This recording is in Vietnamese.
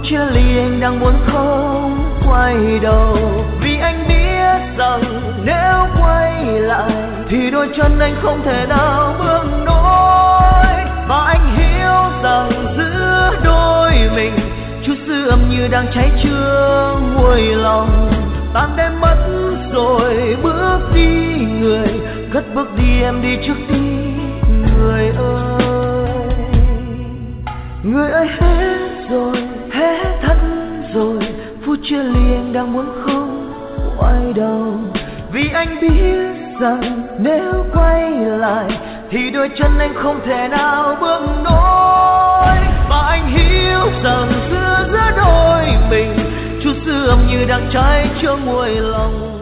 chia ly anh đang muốn không quay đầu, vì anh biết rằng nếu quay lại thì đôi chân anh không thể nào bước nổi. Và anh hiểu rằng giữa đôi mình chút dư âm như đang cháy chưa nguôi lòng. Tan đêm mất rồi bước đi người, cất bước đi em đi trước đi người ơi. Người ơi hết rồi, hết thật rồi, phút chia ly anh đang muốn không quay đầu, vì anh biết rằng nếu quay lại thì đôi chân anh không thể nào bước nổi. Và anh hiểu rằng giữa đôi mình chút dư âm như đang cháy chưa nguôi lòng.